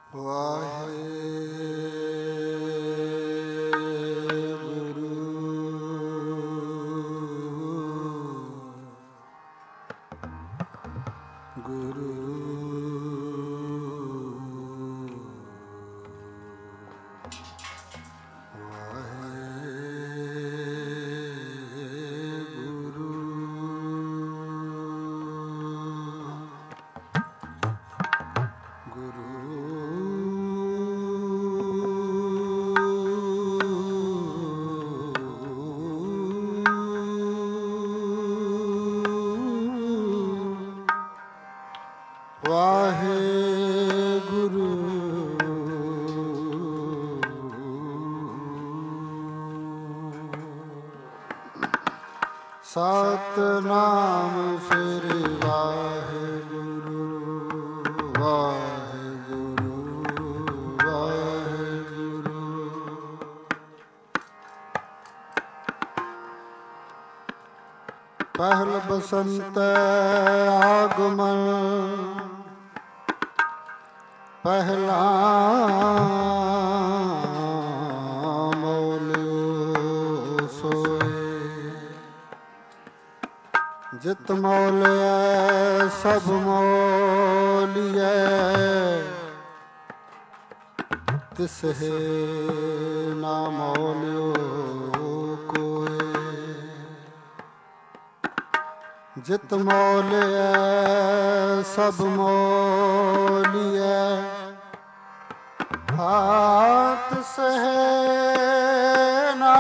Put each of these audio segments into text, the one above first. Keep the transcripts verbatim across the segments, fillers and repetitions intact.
ਸਤਿਨਾਮ ਸ੍ਰੀ ਵਾਹਿਗੁਰੂ, ਵਾਹਿਗੁਰੂ, ਵਾਹਿਗੁਰੂ। ਪਹਿਲ ਬਸੰਤ ਆਗਮਨ, ਪਹਿਲਾ ਮੌਲਿਓ ਸੋਏ। ਜਿਤ ਮੌਲਿਐ ਸਭ ਮੌਲਿਐ, ਤਿਸਹਿ ਨਾ ਮੌਲਿਓ ਕੋਇ। ਜਿਤ ਮੌਲਿਐ ਸਭ ਮੌਲਿਐ, ਹਾਥ ਸਹਿ ਨਾ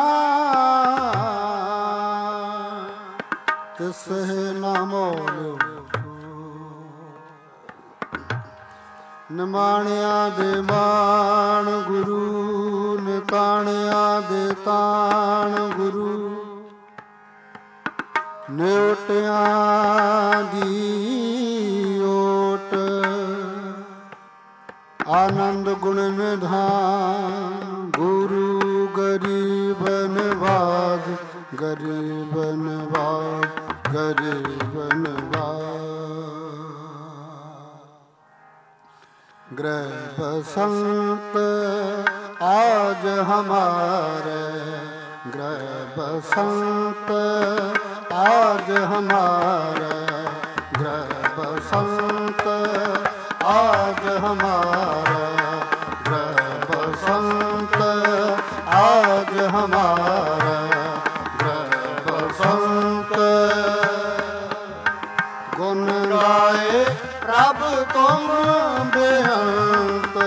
ਤਿਸਹਿ ਨਾ ਮੌਲਿਓ। ਨਿਮਾਣਿਆਂ ਦੇ ਮਾਣ ਗੁਰੂ, ਨਿਤਾਣਿਆਂ ਦੇ ਤਾਣ ਗੁਰੂ। ਨਿਓਟਿਆਂ ਦੀ ਓਟ, ਆਨੰਦ ਗੁਣ ਨਿਧਾਨ ਗੁਰੂ। ਗਰੀਬ ਨਿਵਾਜ, ਗਰੀਬ ਨਿਵਾਜ, ਗਰੀਬ ਨਿਵਾਜ। ਗ੍ਰਹਿ ਬਸੰਤ ਆਜ ਹਮਾਰੇ, ਗ੍ਰਹਿ ਬਸੰਤ ਆਜ ਹਮਾਰੇ। ਗ੍ਰਹਿ ਬਸੰਤ ਆਜ ਹਮਾਰੇ, ਗ੍ਰਹਿ ਬਸੰਤ ਆਜ ਹਮਾਰੇ। ਗ੍ਰਹਿ ਬਸੰਤ ਗੁਣ ਗਾਏ ਪ੍ਰਭ ਤੁਮ ਬੇਅੰਤ।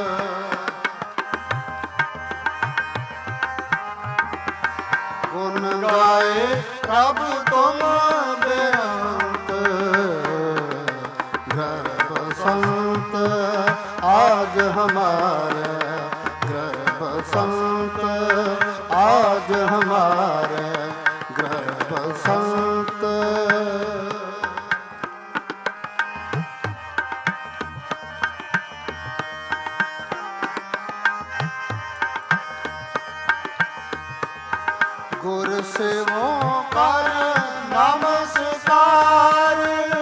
ਗੁਣ ਗਾਏ ਪ੍ਰਭ ਤੁਮ ਬੇਅੰਤ। ਗ੍ਰਹਿ ਬਸੰਤ ਆਜ ਹਮਾਰੇ, ਗ੍ਰਹਿ ਬਸੰਤ ਆਜ ਹਮਾਰੇ। ਗ੍ਰਹਿ ਬਸੰਤ ਗੁਰ ਸੇਵੋ ਕਰ ਨਮਸਕਾਰ।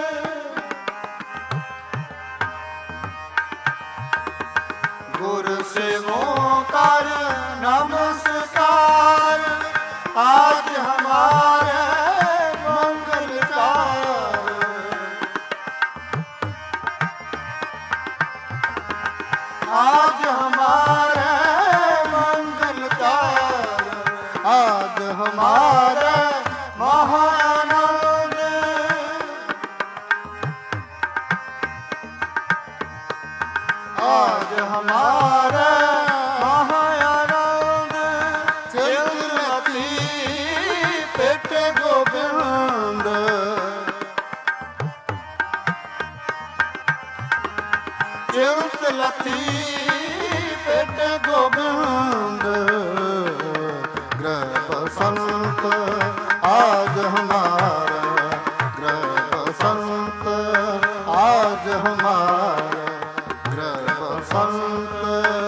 ਗੁਰ ਸੇਵੋ ਕਰ ਨਮਸਕਾਰ। ਆਜ ਹਮਾਰੇ ਮੰਗਲ ਕਾਰ। ਆਜ ਹਮਾਰੇ ਮੰਗਲ ਕਾਰ। ਆਜ ਹਮਾਰੇ ਮਹਾ ਆਨੰਦ। ਆਜ ਹਮਾਰੇ ਮਹਾ ਆਨੰਦ। ਚਿਲਤੀ ਪੇਟ ਗੋਬਿੰਦ। ਚਿਲਤ ਲਤੀ ਪੇਟ ਗੋਬਿੰਦ। ਗ੍ਰਹਿ ਬਸੰਤ ਆਜ ਹਮਾਰੇ, ਗ੍ਰਹਿ ਬਸੰਤ ਆਜ ਹਮਾਰੇ। ਗ੍ਰਹਿ ਬਸੰਤ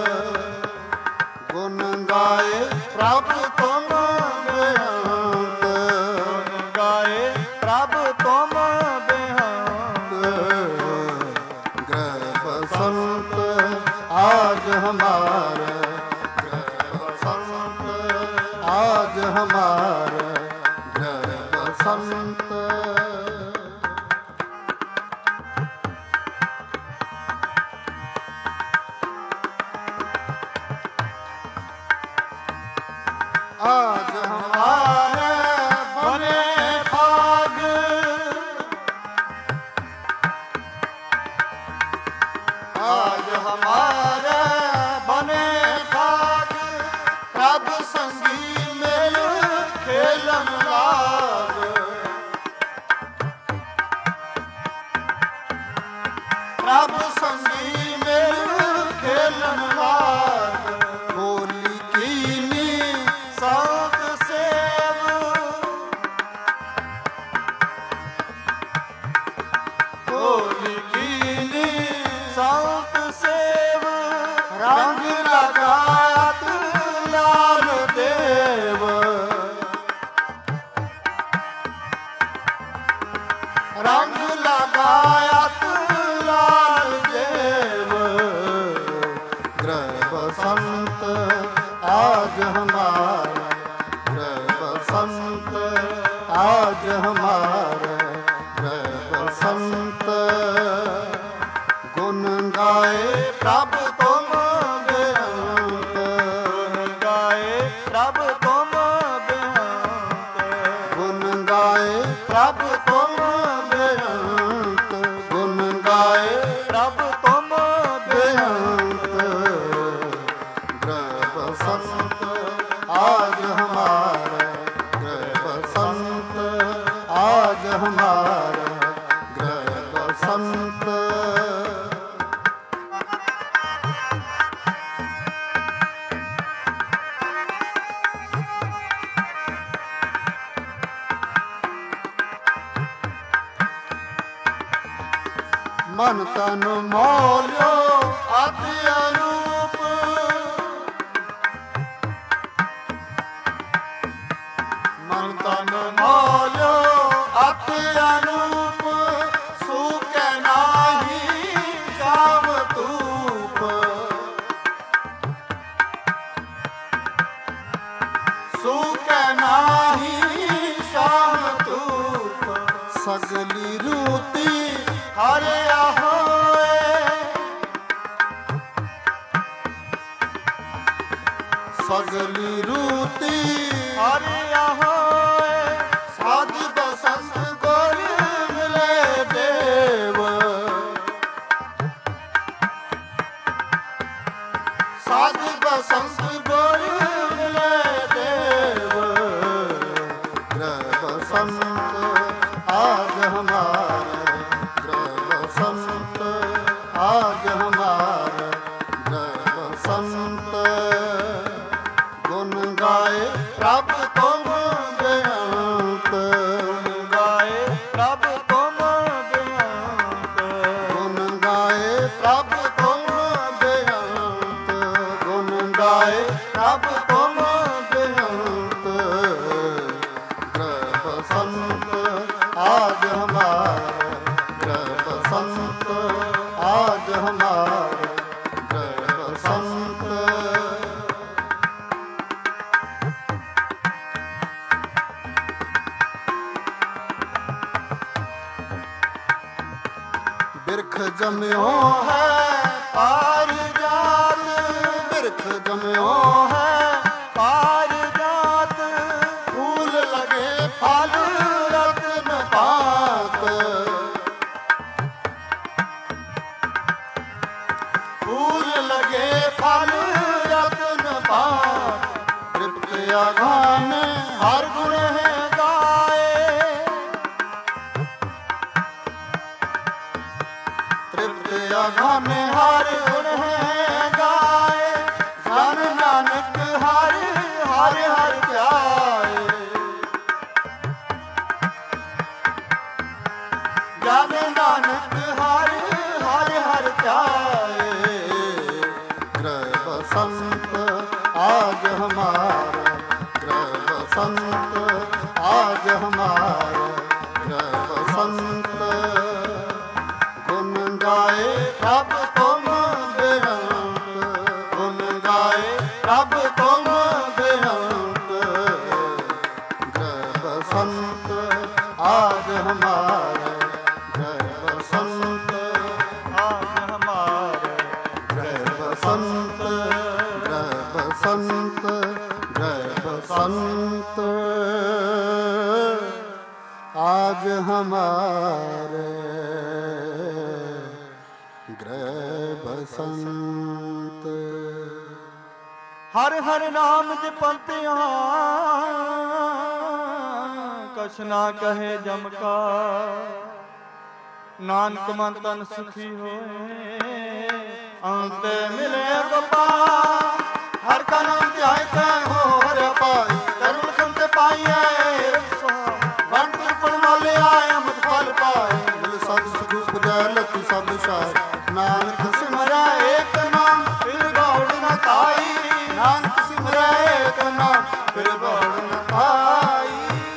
ਗੁਣ ਗਾਏ ਪ੍ਰਭ ਤੁਮ ਬੇਅੰਤ। ਗੁਣ ਗਾਏ ਪ੍ਰਭ ਤੁਮ ਬੇਅੰਤ। ਗ੍ਰਹਿ ਬਸੰਤ हमारे गृह बसंत, आज हमारे गृह बसंत। आज हमारे बने भाग, आज हमारे बने भाग, प्रभु संगी मिल खेलन लाग। प्रभु संगी मिल खेलन लाग। होली कीनी साध सेव, होली कीनी साध सेव, रंग लगात लाल देव। रंग लगात लाल देव। गृह बसंत आज हमारा, गृह बसंत आज हमारा, गृह बसंत। गुण गाए प्रभु तुम बेअंत, गुण गाए प्रभु तुम बेअंत। गुण गाए प्रभु तुम बेअंत, गुण गाए प्रभु तुम बेअंत। गृह बसंत आज हमारा, गृह बसंत आज हमारा, गृह बसंत। मन तन मोल्यो अति अनूप, मन तन मोल्यो अति अनूप। सूखे नाही श्याम धूप, सूखे नाही श्याम धूप। सगली रूती हरे होए, सगली रूती हरे होए। साध बसंत गोर मिले देव, साध बसंत गोर मिले देव। गृह बसंत आज हमारे, गृह बसंत आज हमारा, गृह बसंत। गुण गाए प्रभु तुम बेअंत, गुण गाए प्रभु तुम बेअंत। गुण गाए प्रभु तुम बेअंत, गुण गाए प्रभु तुम बेअंत। गृह बसंत आज हमारा, गृह बसंत आज हमारा, गृह बसंत। बिरख जम्यो है पारिजात, बिरख जम्यो है पारिजात। फूल लगे फल रत्न पात, फूल लगे फल रत्न पात। तृप्त अघान हर गुण है गाए, तृप्त अघान हर गुण है गाए। धन नानक हर हर हर ध्याए, जन नानक हर हर हर ध्याए। गृह बसंत आज हमारा, गृह बसंत आज हमारा, गृह बसंत। गुण गाए प्रभु तुम बेअंत, ਪ੍ਰਭ ਤੁਮ ਬੇਅੰਤ, ਗ੍ਰਹਿ ਬਸੰਤ ਆਜ ਹਮਾਰੇ, ਗ੍ਰਹਿ ਬਸੰਤ ਆਜ ਹਮਾਰੇ, ਗ੍ਰਹਿ ਬਸੰਤ, ਗ੍ਰਹਿ ਬਸੰਤ, ਗ੍ਰਹਿ ਬਸੰਤ ਆਜ ਹਮਾਰੇ, ਗ੍ਰਹਿ ਬਸੰਤ। ਹਰ ਹਰ ਨਾਮ ਜਪੰਤਿਆਂ ਕਛ ਨਾ ਕਹੇ ਜਮ ਕਾ, ਨਾਨਕ ਮਨ ਤਨ ਸੁਖੀ ਹੋਏ ਅੰਤ ਮਿਲੇ ਗੋਪਾਲ। ਹਰ ਕਾ ਨਾਮ ਧਿਆਇ ਤੈ ਹੋ ਹਰਿ ਪਾਈ, ਕਰਮ ਲਖਨ ਤੇ ਪਾਈਐ ਵੰਡ ਤ੍ਰਿਪਣ ਮੋਲਿਆ ਅੰਮ੍ਰਿਤ ਫਲ ਪਾਏ। ਮਿਲ ਸਤ ਸੁਖ ਉਪਜੈ ਲਖੀ ਸਭ ਵਿਸ਼ਾਏ, ਨਾਨਕ ਸਿਮਰੈ ਏਕ ਨਾਮ ਫਿਰ ਗੌੜ ਨ ਪਾਈ, ਨਾਨਕ ਸਿਮਰੈ ਏਕ ਨਾਮ ਫਿਰ ਗੌੜ ਨ ਪਾਈ।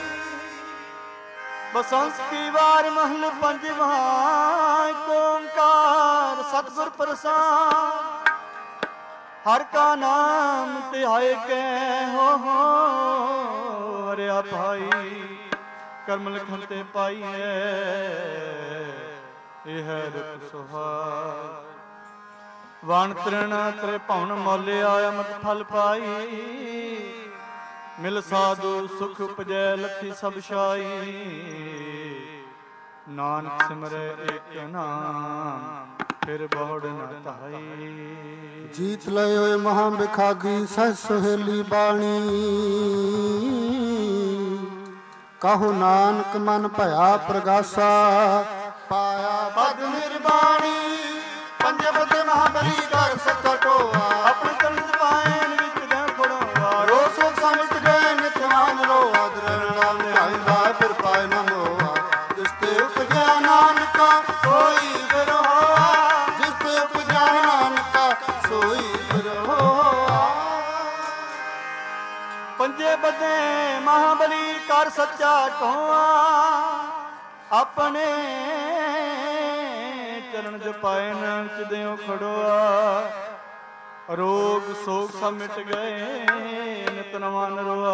ਬਸੰਤ ਕੀ ਵਾਰ ਮਹਲ ਪੰਜਵਾ, ਏਕ ਓੰਕਾਰ ਸਤਿਗੁਰ ਪ੍ਰਸਾਦ। ਹਰ ਕਾ ਨਾਮ ਧਿਆਏ ਕੈ ਹੋ ਹੋ ਹਰਿਆ ਭਾਈ, ਕਰਮ ਲਿਖਨ ਤੇ ਪਾਈਐ ਇਹ ਰਤ ਸੁਹਾਗ। ਵਣ ਤ੍ਰਿਣ ਤ੍ਰਿ ਭਵਨ ਮੋਲਿਆ ਅੰਮ੍ਰਿਤ ਫਲ ਪਾਈ, ਮਿਲ ਸਾਧੂ ਸੁਖ ਉਪਜੈ ਲਖੀ ਸਭ ਛਾਈ। ਨਾਨਕ ਸਿਮਰੈ ਏਕ ਨਾਮ ਫਿਰ ਬਹੁੜ ਨ ਧਾਈ। ਜੀਤ ਲਏ ਹੋਏ ਮਹਾਂ ਬਿਖਾਗੀ ਸਹਿ ਸੁਹੇਲੀ ਬਾਣੀ, ਕਹੋ ਨਾਨਕ ਮਨ ਭਇਆ ਪ੍ਰਗਾਸਾ। ਪਾਇਆ ਪਦ ਨਿਰਵਾਣੀ ਪੰਜੇ ਬਦੇ ਮਹਾਬਲੀ ਕਰ ਸੱਚਾ ਟੋਆ, ਆਪਣੇ ਤਨ ਪਾਇਨ ਵਿੱਚ ਦੇ ਖੜੋਆ। ਰੋ ਸੋ ਸਮਝ ਗਏ ਨਿਤ ਨਾਮ ਰੋਆ, ਦਰਣ ਨਾਮ ਧਿਆਇਦਾ ਫਿਰ ਪਾਇ ਨ ਮੋਆ। ਜਿਸ ਤੇ ਉਪਜਿਆ ਨਾਨਕਾ ਸੋਈ ਫਿਰ ਹੋਆ, ਜਿਸ ਤੇ ਉਪਜਿਆ ਨਾਨਕਾ ਸੋਈ ਫਿਰ ਹੋਆ। ਪੰਜੇ ਬਦੇ ਮਹਾਬਲੀ ਕਰ ਸੱਚਾ ਟੋਆ, ਆਪਣੇ ਚਰਨ ਜਪਾਇਨ ਵਿੱਚ ਦਿਓ ਖੜੋਆ। ਰੋਗ ਸੋਗ ਸਭ ਮਿਟ ਗਏ ਨਿਤ ਨਵਾਂ ਨਰੋਆ,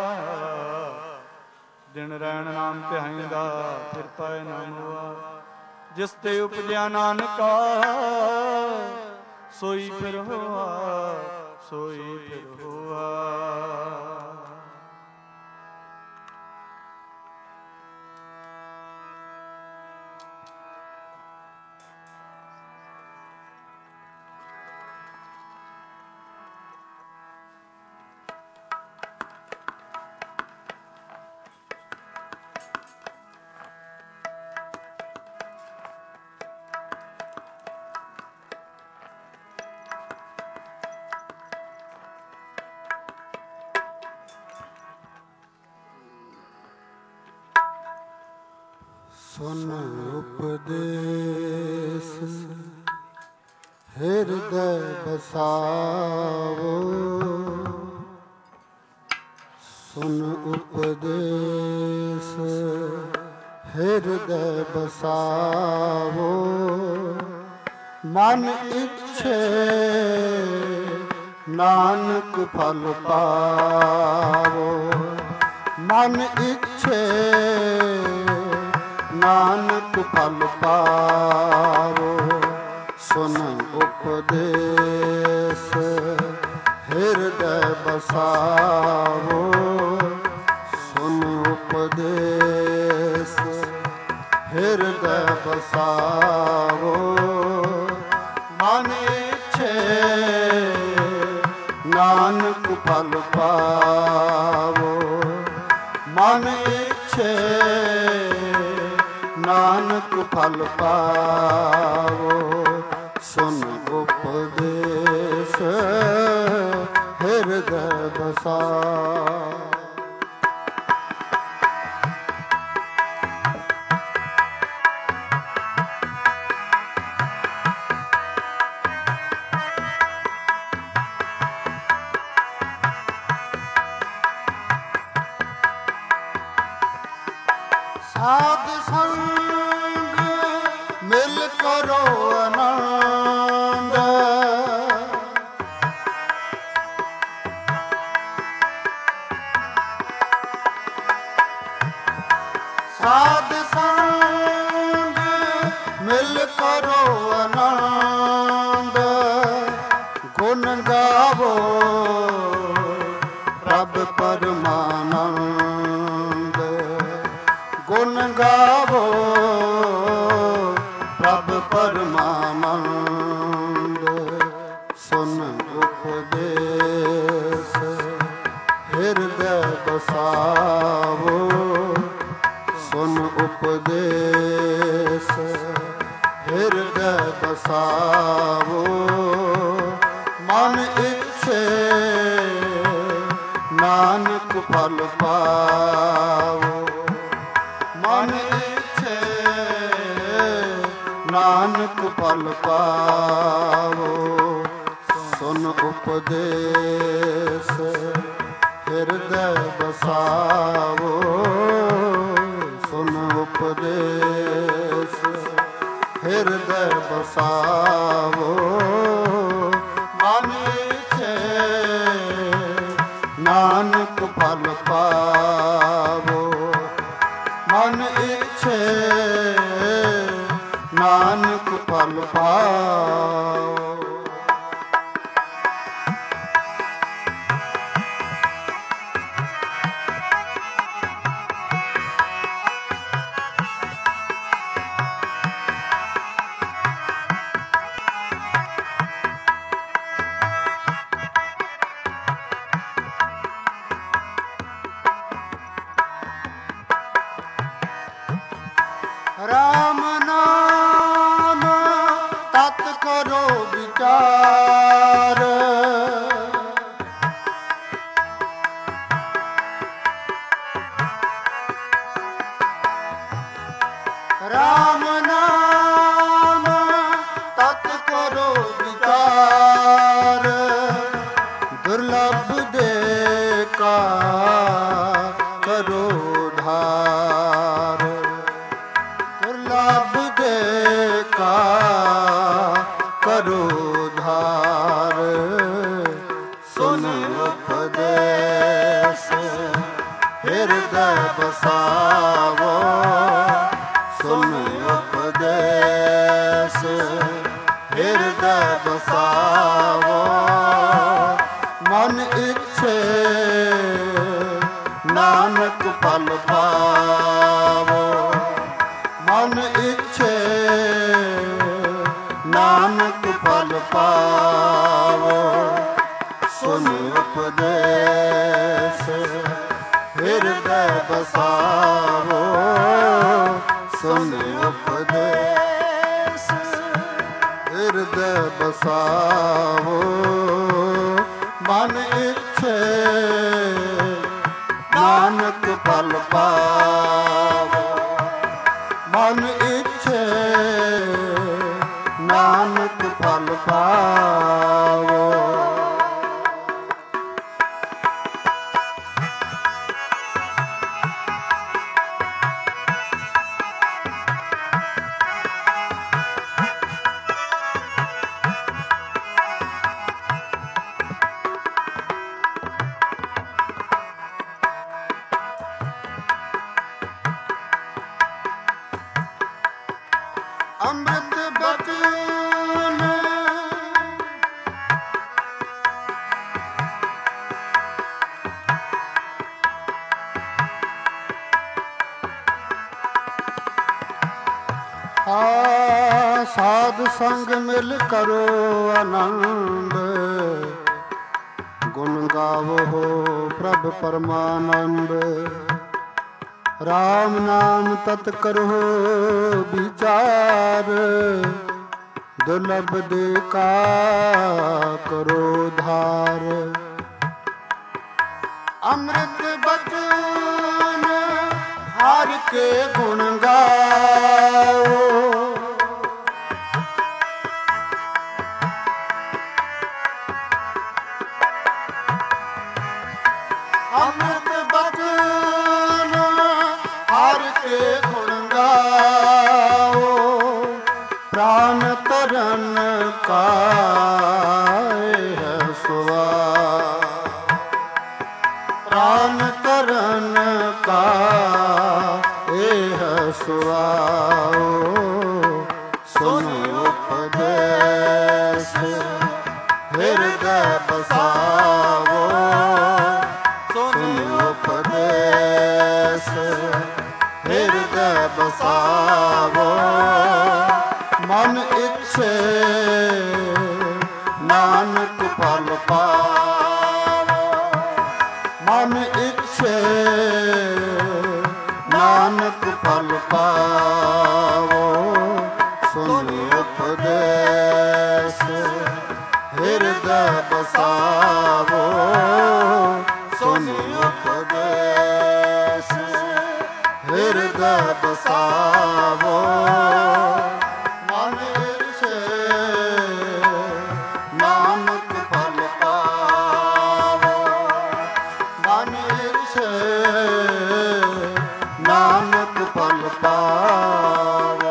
ਦਿਨ ਰੈਣ ਨਾਮ ਧਿਆਇਂਦਾ ਫਿਰ ਪਾਏ ਨਾ ਮੋਆ। ਜਿਸ ਤੇ ਉਪਜਿਆ ਨਾਨਕਾ ਸੋਈ ਫਿਰ ਹੋਆ, ਸੋਈ ਫਿਰ ਹੋਆ। ਸੁਨ ਉਪਦੇਸ ਹਿਰਦੈ ਬਸਾਵੋ, ਸੁਨ ਉਪਦੇਸ ਹਿਰਦੈ ਬਸਾਵੋ। ਮਨ ਇੱਛੇ ਨਾਨਕ ਫਲ ਪਾਵੋ, ਮਨ ਇੱਛੇ ਨਾਨਕ ਫਲ ਪਾਵੋ। ਸੁਨ ਉਪਦੇਸ ਹਿਰਦੈ ਬਸਾਵੋ, ਸੁਨ ਉਪਦੇਸ ਹਿਰਦੈ ਬਸਾਵੋ। ਮਨ ਇੱਛੇ ਨਾਨਕ ਫਲ ਪਾਵੋ, ਮਨ ਇੱਛੇ ਨਾਨਕ ਫਲ ਪਾਵੋ। ਸੁਨ ਉਪਦੇਸ ਹਿਰਦੈ ਬਸਾਵੋ। ਸਾਧ ਸੰਗ ਮਿਲ ਕਰੋ ਆਨੰਦ, ਫਲ ਪਾਵੋ। ਮਨ ਇੱਛੇ ਨਾਨਕ ਫਲ ਪਾਵੋ। ਸੁਨ ਉਪਦੇਸ ਹਿਰਦੈ ਬਸਾਵੋ। ਸੁਨ ਉਪਦੇਸ ਹਿਰਦੈ ਬਸਾਵੋ। ਮਨ ਇੱਛੇ ਨਾਨਕ ਫਲ ਪਾਵੋ। ਮਨ ਇੱਛੇ ਨਾਨਕ ਫਲ ਪਾਵੋ। ਰਾਮ ਨਾਮ ਤਤ ਕਰੋ ਵਿਚਾਰ। ਰਾਮ ਨਾਮ ਤਤ ਕਰੋ ਵਿਚਾਰ। ਦੁਰਲਭ ਦੇ ਕਾ ਕਰੋ ਧਾਰ। ਦੁਰਲਭ ਦੇ ਕਾ ਕਰੋ ਧਾਰ। ਸੁਨ ਉਪਦੇਸ ਹਿਰਦੈ ਬਸਾਵੋ। ਸੁਨ ਉਪਦੇਸ ਹਿਰਦੈ ਬਸਾਵੋ। ਮਨ ਇੱਛੇ ਨਾਨਕ ਫਲ ਪਾਵੋ। ਮਨ ਇੱਛੇ ਨਾਨਕ ਫਲ ਪਾਵੋ। ਸੁਨ ਉਪਦੇਸ ਹਿਰਦੈ ਬਸਾਵੋ। ਸੁਨ ਉਪਦੇਸ ਹਿਰਦੈ ਬਸਾਵੋ। ਮਨ ਇੱਛੇ ਨਾਨਕ ਫਲ ਪਾਵੋ। ਮਨ ਇੱਛੇ ਨਾਨਕ ਫਲ ਪਾਵੋ। ਅੰਮ੍ਰਿਤ ਬਚਨ ਆ ਸਾਧ ਸੰਗ ਮਿਲ ਕਰੋ ਆਨੰਦ। ਗੁਣ ਗਾਵੋ ਪ੍ਰਭ ਪਰਮਾਨੰਦ। ਰਾਮ ਨਾਮ ਤਤ ਕਰੋ ਵਿਚਾਰ। ਦੁਰਲਭ ਦੇ ਕਾ ਕਰੋ ਧਾਰ। ਅੰਮ੍ਰਿਤ ਬਚਨ ਹਰਿ ਕੇ ਗੁਣ ਗਾਓ। ਅੰਮ੍ਰਿਤ ਬਚਨ ਹਰਿ ਕੇ ਗੁਣ ਗਾਓ। ਪ੍ਰਾਨ ਤਰਨ ਕਾ ਹੈ ਸੁਆਰ। ਪ੍ਰਾਨ ਤਰਨ ਕਾ ਇਹ ਸੁਆਓ। ਸੁਨ ਉਪਦੇਸ ਹਿਰਦੈ ਬਸਾਵੋ। ਸੁਨ ਉਪਦੇਸ ਹਿਰਦੈ ਬਸਾਵੋ। ਮਨ ਇੱਛੇ ਨਾਨਕ ਫਲ ਪਾਵੋ। ਮਨ ਇੱਛੇ ਨਾਨਕ ਫਲ ਪਾਵੋ। ਸੁਨ ਉਪਦੇਸ ਹਿਰਦੈ ਬਸਾਵੋ। ਸੁਨ ਉਪਦੇਸ ਹਿਰਦੈ ਬਸਾਵੋ ਮਨ ਈਰਛੇ ਨਾਨਕ ਫਲ ਪਾਵੋ ਮਨ ਈਰਛੇ ਨਾਨਕ ਫਲ ਪਾਵੋ।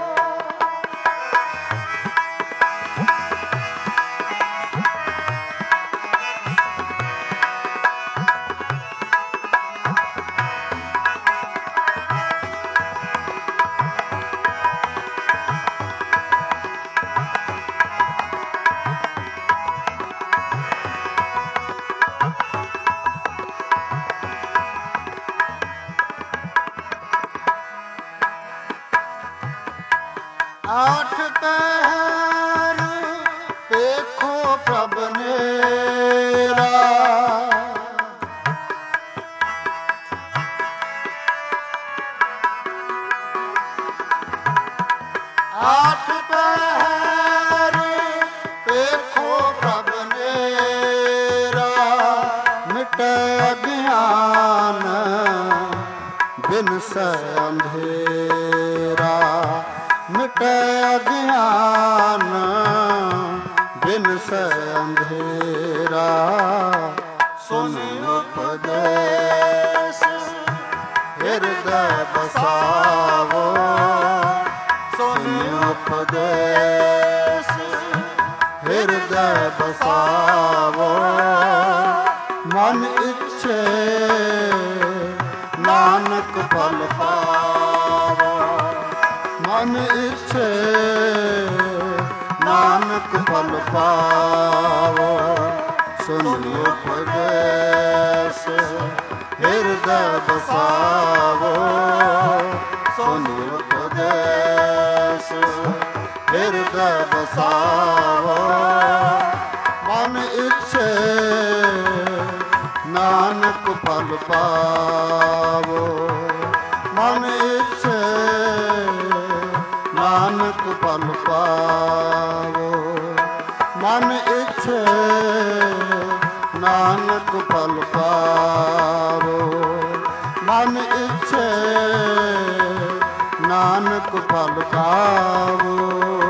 ਆਠ ਪਹਿਰ ਵੇਖੋ ਪ੍ਰਭ ਨੇਰਾ ਆਠ ਪਹਿਰ ਵੇਖੋ ਪ੍ਰਭ ਨੇਰਾ ਮਿਟੇ ਅਗਿਆਨ ਬਿਨਸੈ ਅੰਧੇਰਾ ਮਿਟੇ ਅਗਿਆਨ ਬਿਨਸੈ ਅੰਧੇਰਾ ਸੁਨ ਉਪਦੇਸ ਹਿਰਦੈ ਬਸਾਵੋ ਸੁਨ ਉਪਦੇਸ ਹਿਰਦੈ ਬਸਾਵੋ ਮਨ ਇੱਛੇ ਨਾਨਕ ਫਲ ਪਾਵੋ ਮਨ ਇੱਛੇ ਨਾਨਕ ਫਲ ਪਾਵੋ ਸੁਨ ਉਪਦੇਸ ਹਿਰਦੈ ਬਸਾਵੋ ਸੁਨ ਉਪਦੇਸ ਹਿਰਦੈ ਬਸਾਵੋ ਮਨ ਇੱਛੇ ਨਾਨਕ ਫਲ ਪਾਵੋ ਮਨ ਇੱਛੇ ਨਾਨਕ ਫਲ ਪਾਵੋ ਮਨ ਇੱਛੇ ਨਾਨਕ ਫਲ ਪਾਵੋ ਮਨ ਇੱਛੇ ਨਾਨਕ ਫਲ ਪਾਵੋ।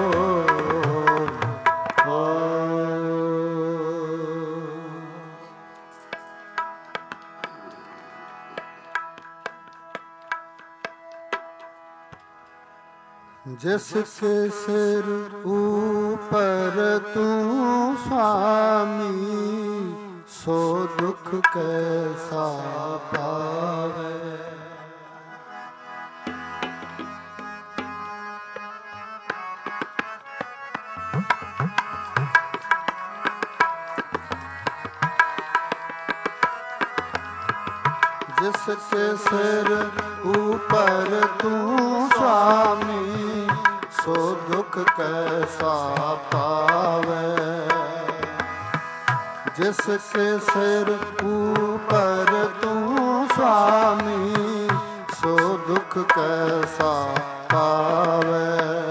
जिस के सिर ऊपर तू स्वामी सो दुख कैसा पावे जिसके सिर ऊपर तू स्वामी सो दुख कैसा पावे जिसके सिर ऊपर तू स्वामी सो दुख कैसा पावे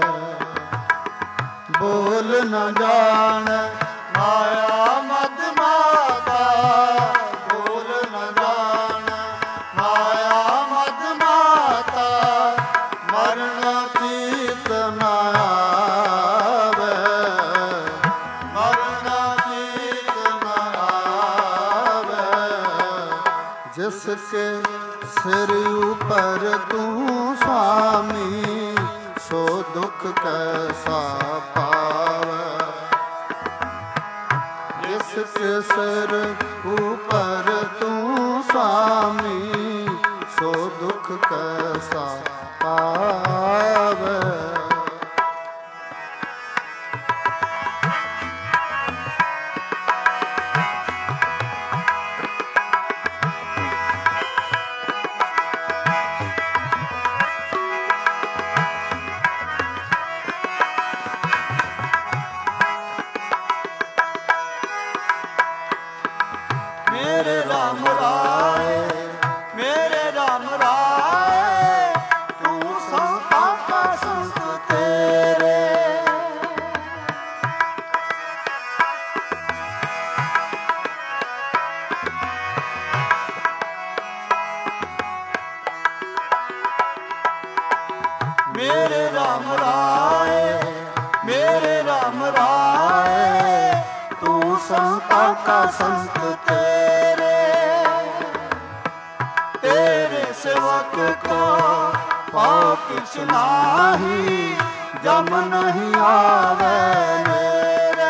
बोल न जान माया मद माता बोल न जान माया मद माता मरण चीत न आवे मरण चीत न आवे जिसके सिर ऊपर तू स्वामी सो दुख कैसा पावे जिसके सिर ऊपर तू स्वामी सो दुख कैसा पावे। मेरे राम राय मेरे राम राय तू संताप संता का संत तेरे, तेरे सेवक को पाओ किछ नाही, जम नहीं आवे मेरे।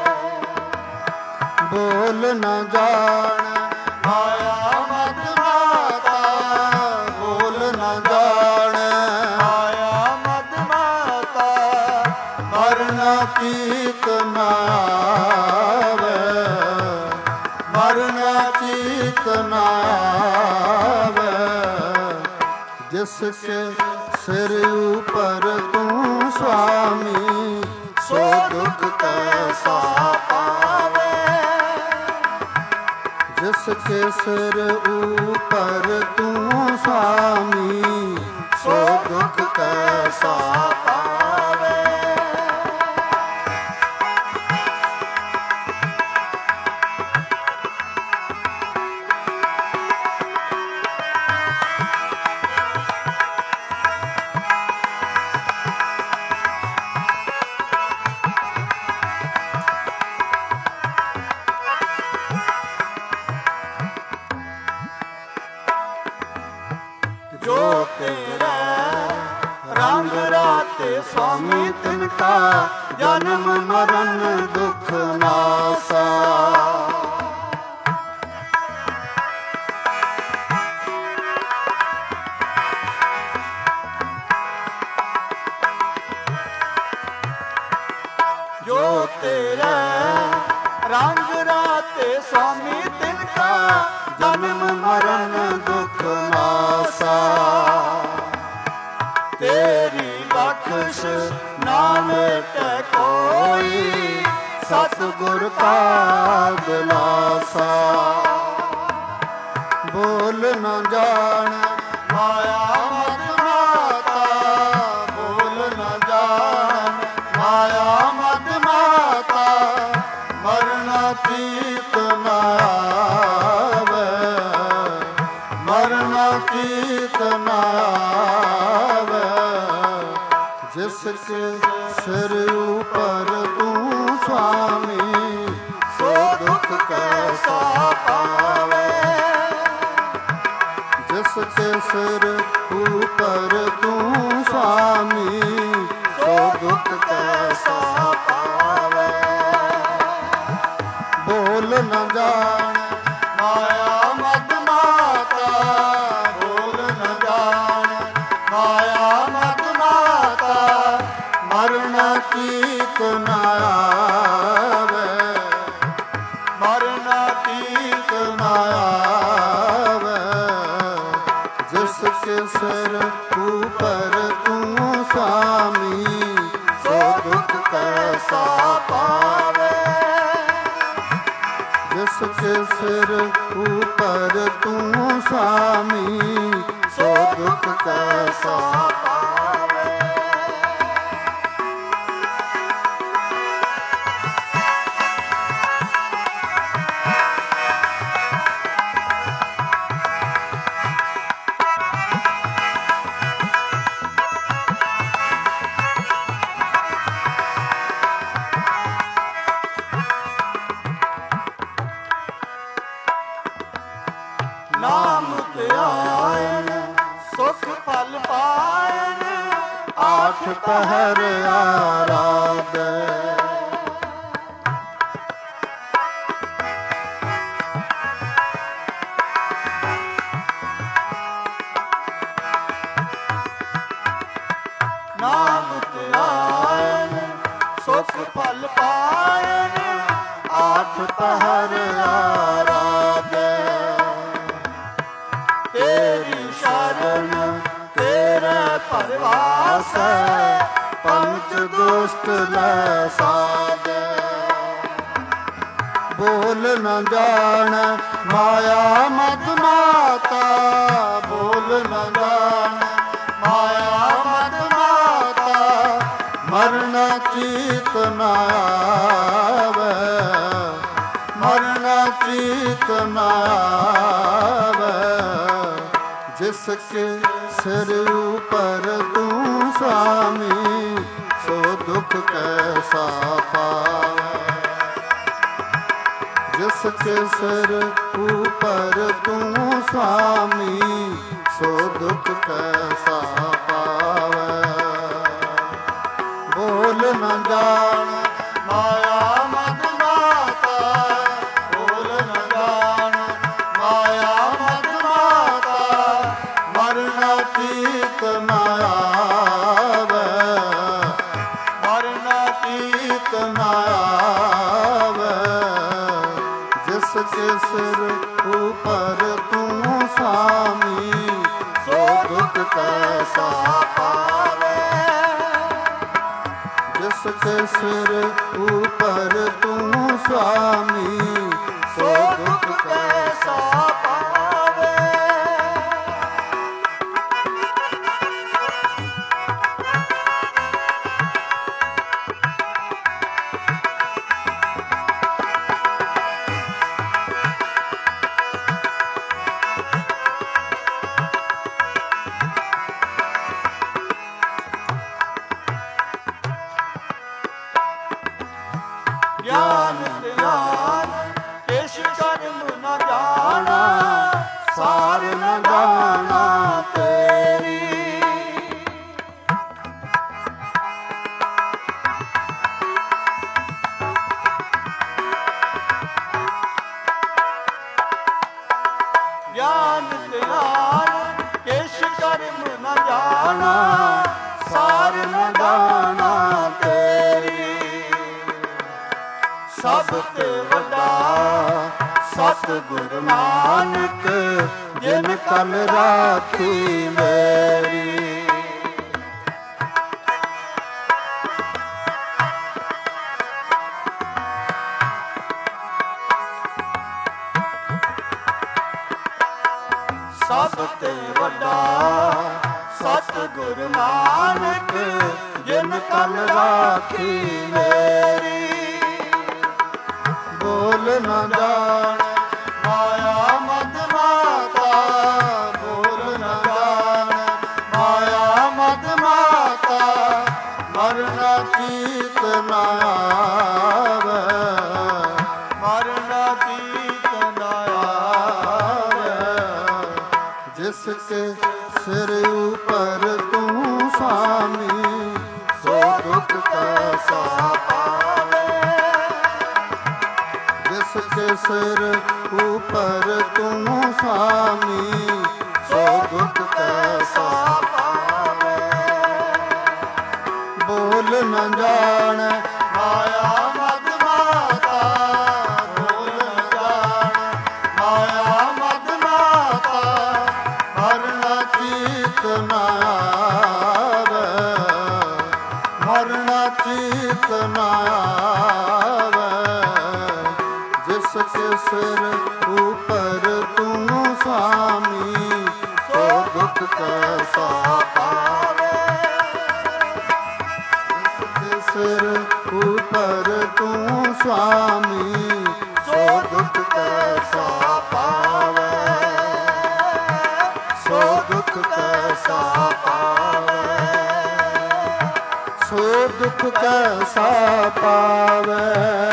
बोल न जान माया मद माता, बोल न जान माया मद माता, मरण चीत न आवे, मरण चीत न आवे। जिसके सिर ऊपर तू स्वामी, सो दुख कैसा पावे। जिसके सिर ऊपर तू स्वामी, सो दुख कैसा पावे। जो तेरा रंग राते स्वामी तिनका, जन्म मरण दुख नासा। जो तेरा रंग राते स्वामी तिनका, जन्म मरण दुख नासा। तेरी बख्श ना मिटे कोई, सतगुर का दिलासा। बोल न जान माया मद माता, बोल न जान माया मद माता, मरण चीत न आवे, मरण चीत न आवे। जिसके सिर ऊपर तू स्वामी, सो दुख कैसा पावे। जिसके सिर ऊपर तू स्वामी, सो दुख कैसा पावे। बोल न जान माया मद माता, बोल न जान माया मद माता, मरण चीत न आवे, मरण चीत न आवे। जिसके सिर ऊपर तू स्वामी, सो दुख कैसा पावे। जिसके सिर ऊपर तू स्वामी, सो दुख कैसा पावे। नाम ध्यान सुख फल पायन, आठ पहर आराधे। नाम ध्यान सुख फल पायन, आठ पहर आराधे। तेरी शरण तेरे परवास, पंच दुष्ट लै साधे। बोल न जान माया मद माता, बोल न जान माया मद माता, मरण चीत न आवे, मरण चीत न आवे। जिसके सिर ऊपर तू स्वामी, सो दुख कैसा पावे। ਜਿਸ ਕੇ ਸਿਰ ਉਪਰ ਤੂੰ ਸੁਆਮੀ, ਸੋ ਦੁਖ ਕੈਸਾ ਪਾਵੈ। ਬੋਲ ਨ ਜਾਣ ਮਾਇਆ ਮਦ ਮਾਤਾ, ਬੋਲ ਨ ਜਾਣ ਮਾਇਆ ਮਦ ਮਾਤਾ, ਮਰਨਾ ਚੀਤ ਨ ਆਵੈ, ਮਰਨਾ ਚੀਤ ਨ ਆਵੈ। ਜਿਸ ਕੇ ਸਿਰ ਉਪਰ ਤੂੰ ਸੁਆਮੀ, ਸੋ ਦੁਖ ਕੈਸਾ ਪਾਵੈ। ਜਿਸ ਕੇ ਸਿਰ ਉਪਰ ਤੂੰ ਸੁਆਮੀ, ਸੋ ਦੁਖ ਕੈਸਾ ਪਾਵੈ। ਗਿਆਨ ਧਿਆਨ ਕਿਛ ਕਰਮ ਨ ਜਾਣਾ, ਸਾਰ ਨ ਜਾਣਾ ਤੇਰੀ। ਗਿਆਨ ਧਿਆਨ ਕਿਛ ਕਰਮ ਨ ਜਾਣਾ, ਸਾਰ ਨ ਜਾਣਾ ਤੇਰੀ। ਸਭ ਤੇ ਵੱਡਾ ਸਤਿਗੁਰ ਨਾਨਕ, ਜਿਨ ਕਲ ਰਾਖੀ ਮੇਰੀ। ਸਭ ਤੇ ਵੱਡਾ ਸਤਿਗੁਰ ਨਾਨਕ, ਜਿਨ ਕਲ ਰਾਖੀ ਮੇਰੀ। ਬੋਲ ਨ ਜਾਣ ਮਾਇਆ ਮਦ ਮਾਤਾ, ਬੋਲ ਨ ਜਾਣ ਮਾਇਆ ਮਦ ਮਾਤਾ, ਮਰਨਾ ਚੀਤ ਨ ਆਵੈ, ਮਰਨਾ ਚੀਤ ਨ ਆਵੈ। ਜਿਸ ਕੇ ਸਿਰ ਉਪਰ ਤੂੰ ਸੁਆਮੀ, ਸੋ ਦੁਖ ਕੈਸਾ ਪਾਵੈ। ਜਿਸ ਕੇ ਸਿਰ ਉਪਰ ਤੂੰ ਸੁਆਮੀ, ਸੋ ਦੁਖ ਕੈਸਾ ਪਾਵੈ। ਬੋਲ ਨ ਜਾਣ ਮਾਇਆ ਮਦ ਮਾਤਾ, ਬੋਲ ਨ ਜਾਣ ਮਾਇਆ ਮਦ ਮਾਤਾ, ਮਰਨਾ ਚੀਤ ਨ ਆਵੈ, ਮਰਨਾ ਚੀਤ ਨ ਆਵੈ। ਜਿਸ ਕੇ ਸਿਰ ਉਪਰ ਤੂੰ ਸੁਆਮੀ, ਸੋ ਦੁਖ ਕੈਸਾ ਪਾਵੈ। ਜਿਸ ਕੇ ਸਿਰ ਉਪਰ ਤੂੰ ਸੁਆਮੀ, ਸੋ ਦੁਖ ਕੈਸਾ ਪਾਵੈ, ਸੋ ਦੁਖ ਕੈਸਾ ਪਾਵੈ, ਸੋ ਦੁਖ ਕੈਸਾ ਪਾਵੈ।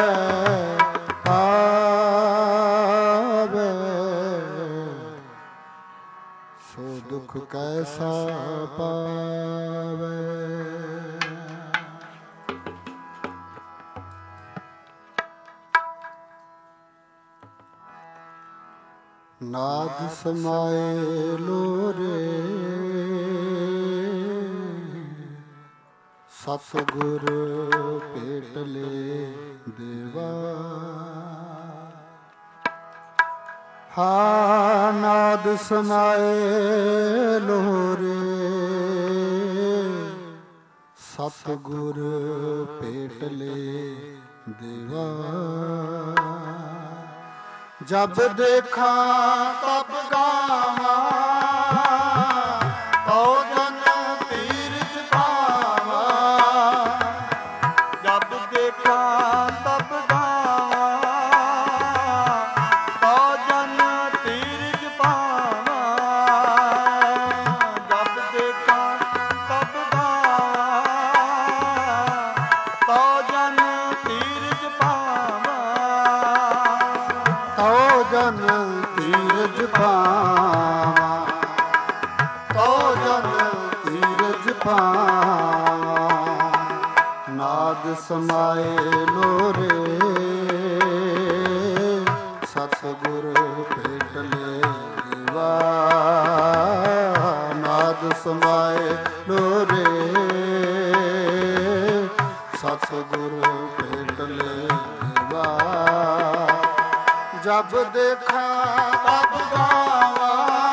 ਦੁਖ ਕੈਸਾ ਪਾਵੈ। ਨਾਦ ਸਮਾਏ ਲੋਰੇ, ਸਤਿਗੁਰ ਭੇਟ ਲੈ ਦੇਵਾ। ਹਾ ਨਾਦ ਸਮਾਏ ਲੋਰੇ, ਸਤਿਗੁਰ ਭੇਟ ਲੈ ਦੇਵਾ। ਜਬ ਦੇਖਾਂ ਤਬ ਗਾਵਾਂ, ਤਉ ਜਨ ਤੀਰਥ ਪਾਵਾਂ। ਜਬ ਦੇਖਾਂ ਤਬ ਗਾਵਾਂ, ਤਉ ਜਨ ਤੀਰਥ ਪਾਵਾਂ। ਜਬ ਦੇਖਾਂ ਤਬ ਗਾਵਾਂ, ਤਉ ਜਨ ਤੀਰਥ ਪਾਵਾਂ। ਜਨ ਧੀਰਜ ਪਾਵਾਂ, ਤੋ ਜਨ ਧੀਰਜ ਪਾਵਾਂ। ਨਾਦ ਸਮਾਏ ਲੋਰੇ ਸਤਿਗੁਰ ਭੇਟ ਲੇਵਾ। ਨਾਦ ਸਮਾਏ ਲੋਰੇ ਸਤਿਗੁਰ ਭੇਟ ਲੇਵਾ। ਜਬ ਦੇਖਾਂ ਤਬ ਗਾਵਾਂ,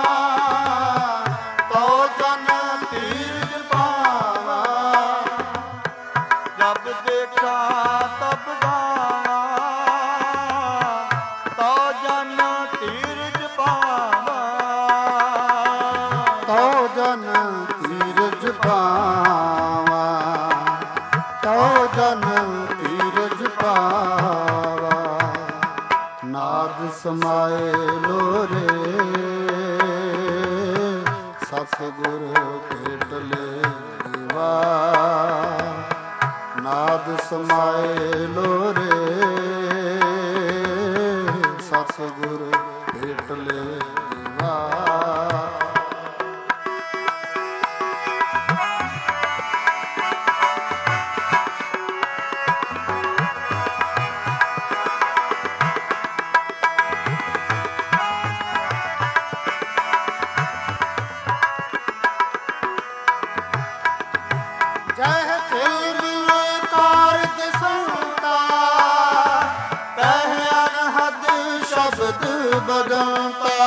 ਤੋ ਜਨ ਧੀਰਜ ਪਾਵਾਂ। ਜਬ ਦੇਖਾਂ ਤਬ ਗਾਵਾਂ, ਤੋ ਜਨ ਧੀਰਜ ਪਾਵਾਂ। ਤੋ ਜਨ ਧੀਰਜ ਪਾਵਾਂ, ਤੋ ਜਨ ਧੀਰਜ ਪਾਵਾਂ। ਨਾਦ ਸਮਾਏ ਲੋਰੇ ਸਤਿਗੁਰ ਭੇਟ ਲੇਵਾ। ਨਾਦ ਸਮਾਏ ਲੋਰੇ ਸਤਿਗੁਰ ਭੇਟ ਲੇਵਾ। ਜਹ ਤਿਲ ਮਿਲੇ ਕਾਰਜ ਸੰਤਾ, ਤਹ ਅਨਹਦ ਸ਼ਬਦ ਬਦੰਤਾ।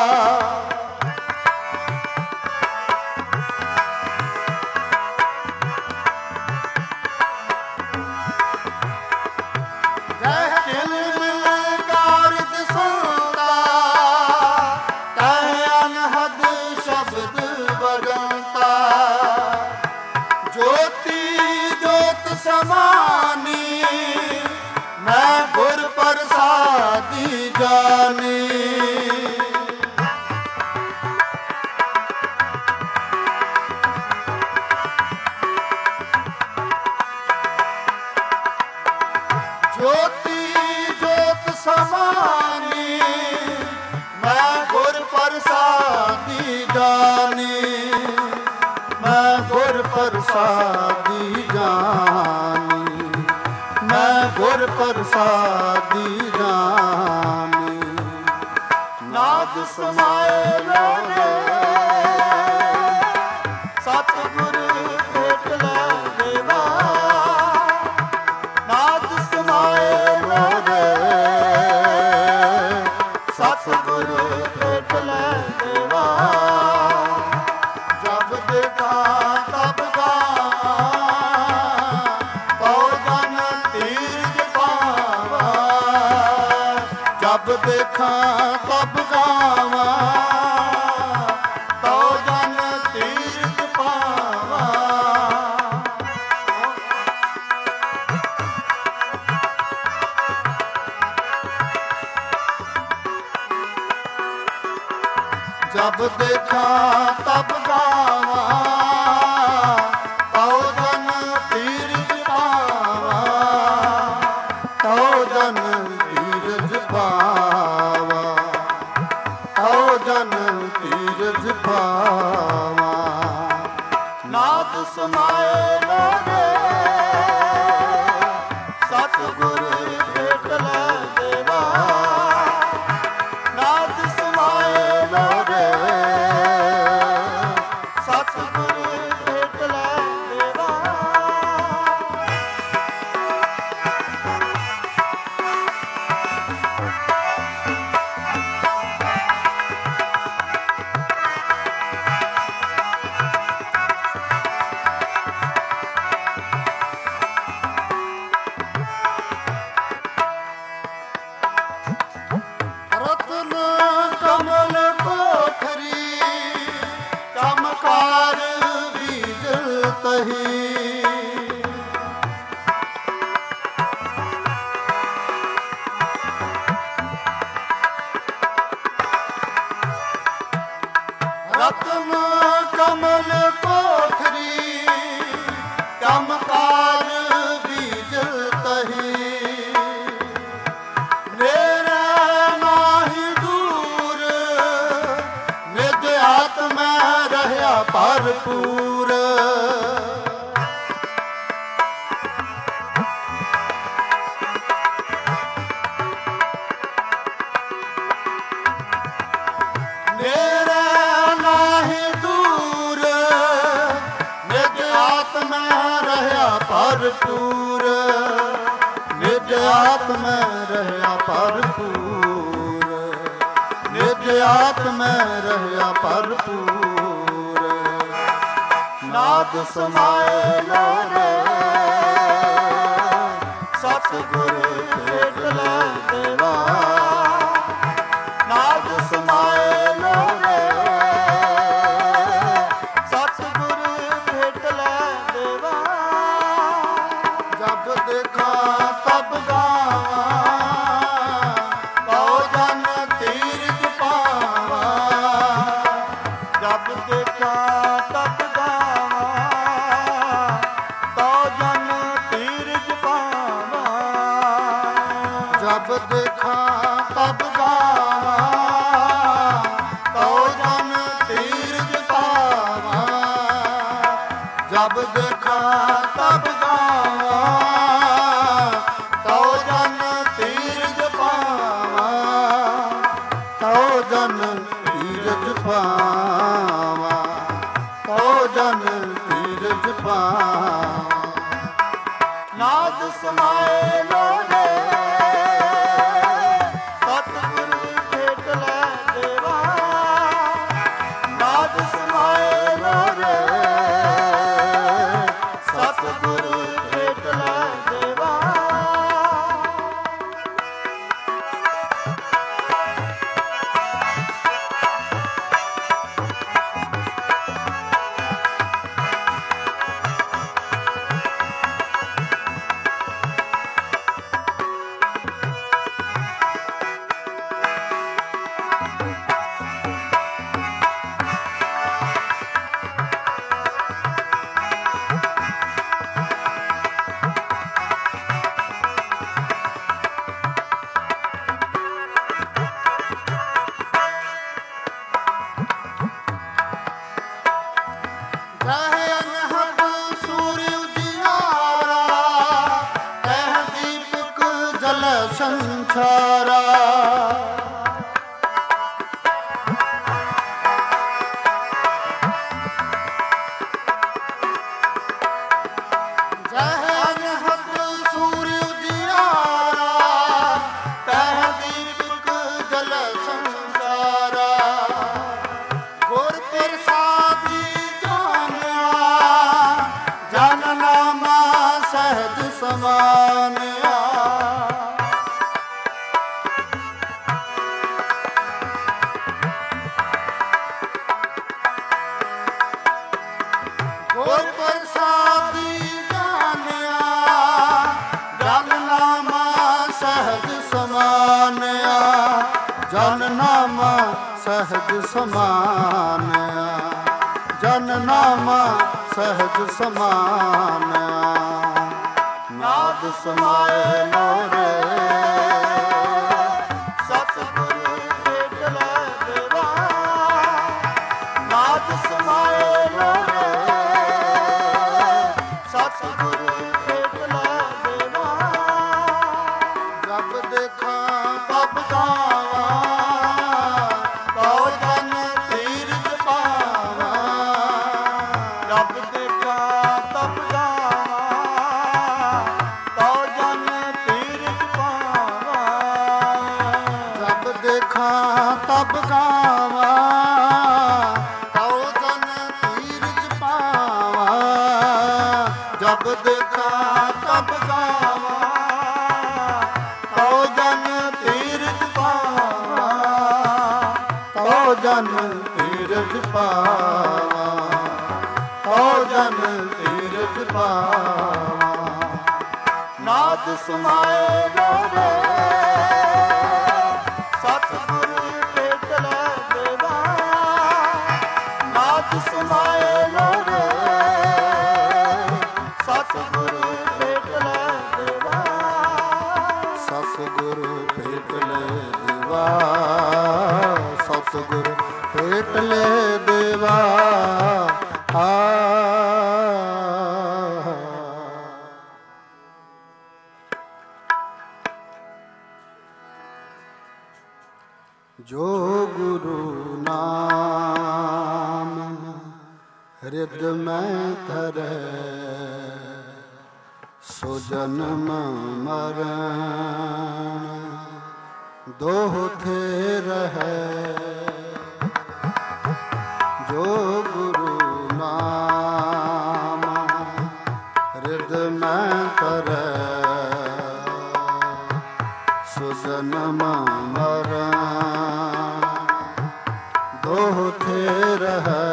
ਜਹ ਤਿਲ ਮਿਲੇ ਕਾਰਜ ਸੰਤਾ, ਤਹ ਅਨਹਦ ਸ਼ਬਦ ਬਦੰਤਾ। ਜੋਤੀ ਜੋਤ ਸਮਾਨੀ, ਮੈਂ ਗੁਰ ਪ੍ਰਸਾਦੀ ਜਾਨੀ। ਜੋਤੀ ਜੋਤ ਸਮਾਨੀ, ਮੈਂ ਗੁਰ ਪ੍ਰਸਾਦੀ ਜਾਨੀ। ਮੈਂ ਗੁਰ ਪ੍ਰਸਾਦੀ ਜਾਨੀ, ਮੈਂ ਗੁਰ ਪ੍ਰਸਾਦੀ ਜਾਨੀ। ਨਾਦ ਸਮਾਏ ਲੋਰੇ ਸਤਿਗੁਰ ਭੇਟ ਲੇਵਾ। ਨਾਦ ਸਮਾਏ ਲੋਰੇ ਸਤਿਗੁਰ ਭੇਟ ਲੇਵਾ। ਜਬ ਦੇਖਾਂ ਤਬ ਗਾਵਾਂ, ਤੋ ਜਨ ਧੀਰਜ ਪਾਵਾਂ। ਜਬ ਦੇਖਾਂ ਤਬ ਗਾਵਾਂ, ਤੋ ਜਨ ਧੀਰਜ ਪਾਵਾਂ। ਜਬ ਦੇਖਾਂ ਤਬ ਗਾਵਾਂ, ਤੋ ਜਨ ਧੀਰਜ ਪਾਵਾਂ। ਤੋ ਜਨ ਧੀਰਜ ਪਾਵਾਂ, ਤੋ ਜਨ ਧੀਰਜ ਪਾਵਾਂ। ਨਾਦ ਸਮਾਏ ਲੋਰੇ ਸਤਿਗੁਰ ਭੇਟ ਲੇਵਾ। ਨਾਦ ਸਮਾਏ ਲੋਰੇ ਸਤਿਗੁਰ ਭੇਟ ਲੇਵਾ। ਰਤਨ ਕਮਲ ਕੋਠਰੀ, ਚਮਕਾਰ ਬੀਜਲ ਤਹੀ। ਰਤਨ ਕਮਲ ਕੋਠਰੀ, ਚਮਕਾਰ ਬੀਜਲ ਤਹੀ। ਮੇਰੇ ਨਾਹੀ ਭਰਪੂਰ। ਨੇੜੇ ਨਾਹੀਂ ਦੂਰ, ਨਿਜ ਆਤਮੈ ਰਹਿਆ ਭਰਪੂਰ। ਨਿਜ ਆਤਮੈ ਰਹਿਆ ਭਰਪੂਰ। ਨਿਜ ਆਤਮੈ ਰਹਿਆ ਭਰਪੂਰ। ਨਾਦ ਸਮਾਏ ਲੋਰੇ ਸਤਿਗੁਰ ਭੇਟ ਲੈ ਦੇਵਾ। ਨਾਦ ਸਮਾਏ ਲੋਰੇ ਸਤਿਗੁਰ ਭੇਟ ਲੈ ਦੇਵਾ। ਜਬ ਦੇਖਾਂ ਤਬ ਗਾਵਾਂ, ਕਉ ਜਨ ਤੀਰਥ ਪਾਵਾਂ। ਜਬ ਦੇਖਾਂ ਤਬ ਗਾਵਾਂ, ਕਉ ਜਨ ਤੀਰਥ ਪਾਵਾਂ। ਜਬ ਦੇਖਾਂ ਤਬ ਗਾਵਾਂ, ਕਉ ਜਨ ਤੀਰਥ ਪਾਵਾਂ। ਜਬ ਦੇਖਾਂ ਤਬ ਗਾਵਾਂ, ਕਉ ਜਨ ਤੀਰਥ ਪਾਵਾਂ। ਕਉ ਜਨ ਤੀਰਥ ਪਾਵਾਂ। ਕਉ ਜਨ ਤੀਰਥ ਪਾਵਾਂ। ਨਾਦ ਸਮਾਏ ਲੋਰੇ ਸਤਿਗੁਰ ਭੇਟ ਲੈ ਦੇਵਾ। ਨਾਦ ਸਮਾਏ ਲੋਰੇ ਸਤਿਗੁਰ ਭੇਟ ਲੈ ਦੇਵਾ। ਚਾਹੇ ਅਨਹਦ ਸੂਰਿ ਉਜਿਆਰਾ, ਕਹਿ ਦੀਪਕ ਜਲ ਸੰਸਾਰਾ। ਚਾਹੇ ਅਨਹਦ ਸੂਰਿ ਉਜਿਆਰਾ, ਕਹਿ ਦੀਪਕ ਜਲ ਸੰਸਾਰਾ। ਗੁਰ ਪ੍ਰਸਾਦੀ ਜਨ ਨਾਮਾ ਸਹਿਜ ਸਮਾਨਿਆ। ਗੁਰ ਪ੍ਰਸਾਦੀ ਜਾਣਿਆ, ਜਨ ਨਾਮਾ ਸਹਿਜ ਸਮਾਨਿਆ। ਜਨ ਨਾਮਾ ਸਹਿਜ ਸਮਾਨਿਆ। ਜਨ ਨਾਮਾ ਸਹਿਜ ਸਮਾਨਿਆ। ਨਾਦ ਸਮਾਏ ਲੋਰੇ ਸਤਿਗੁਰ ਭੇਟ ਲੈ ਦੇਵਾ। ਨਾਦ ਸਮਾਏ ਲੋਰੇ ਸਤਿਗੁਰ ਭੇਟ ਲੈ ਦੇਵਾ। ਜਬ ਦੇਖਾਂ ਤਬ ਗਾਵਾਂ, ਕਉ ਜਨ ਤੀਰਥ ਪਾਵਾਂ। ਜਬ ਦੇਖਾਂ ਤਬ ਗਾਵਾਂ, ਕਉ ਜਨ ਤੀਰਥ ਪਾਵਾਂ। ਜਬ ਦੇਖਾਂ ਤਬ ਗਾਵਾਂ, ਕਉ ਜਨ ਤੀਰਥ ਪਾਵਾਂ। ਜਬ ਦੇਖਾਂ ਤਬ ਗਾਵਾਂ, ਕਉ ਜਨ ਤੀਰਥ ਪਾਵਾਂ। ਕਉ ਜਨ ਤੀਰਥ ਪਾਵਾਂ। ਕਉ ਜਨ ਤੀਰਥ ਪਾਵਾਂ। ਨਾਦ ਸਮਾਏ ਲੋਰੇ ਸਤਿਗੁਰ ਭੇਟ ਲੈ ਦੇਵਾ। ਨਾਦ ਸਮਾਏ ਲੋਰੇ ਸਤਿਗੁਰ ਭੇਟ ਲੈ ਦੇਵਾ। ਸਤਿਗੁਰ ਭੇਟ ਲੈ ਦੇਵਾ। ਸਤਿਗੁਰ ਭੇਟ ਲੈ ਦੇਵਾ। ਜੋ ਗੁਰੂ ਨਾਮ ਹਿਰਦ ਮੈਂ ਧਰੈ, ਸੋ ਜਨਮ ਮਰਨ ਦੋਹਥੇ ਰਹੈ। ਜੋ ਗੁਰੂ ਨਾਮ ਹਿਰਦ ਮੈਂ ਧਰੈ, ਸੋ ਜਨਮ ਮਰਨ ਦੋਹਥੇ ਰਹੈ।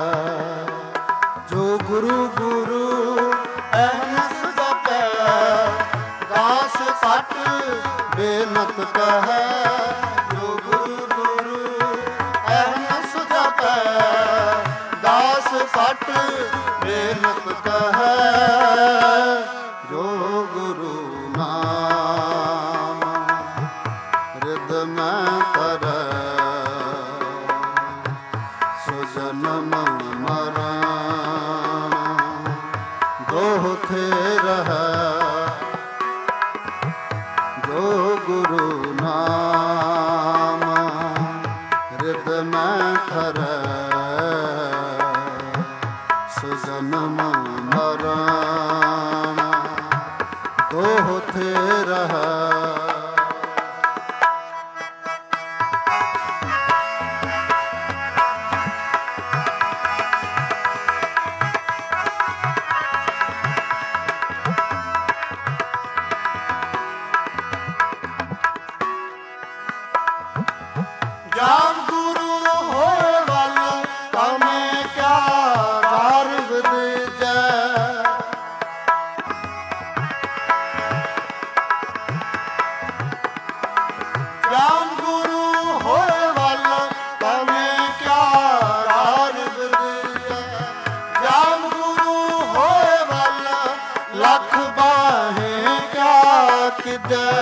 ਜੋ ਗੁਰੂ ਗੁਰੂ ਅਹਨਿਸ ਜਪੈ, ਦਾਸ ਸੱਚ ਬੇਨਤ ਕਹੈ। ਜੋ ਗੁਰੂ ਗੁਰੂ ਅਹਨਿਸ ਜਪੈ, ਦਾਸ ਸੱਚ ਬੇਨਤ ਕਹੈ। ਜੋ ਗੁਰੂ ਨਾਮ ਹਿਰਦ ਮੈਂ ਧਰੈ, ਸੋ ਜਨਮ ਮਰਨ ਦੋਹਥੇ ਰਹੈ। ਜੋ ਗੁਰੂ ਨਾਮ ਹਿਰਦ ਮੈਂ ਧਰੈ, ਸੋ ਜਨਮ ਮਰਨ ਦੋਹਥੇ ਰਹੈ। ਜਾਮ ਗੁਰੂ ਹੋਏ ਵੱਲ ਕਮੇ ਕਿਆ ਗਰਭ ਦੀਜੈ। ਜਾਮ ਗੁਰੂ ਹੋਏ ਵੱਲ ਕਮੇ ਕਿਆ ਗਰਭ ਦੀਜੈ। ਜਾਮ ਗੁਰੂ ਹੋਏ ਵੱਲ ਲੱਖ ਬਾਹੇ ਕਿਆ ਕਿਦੈ।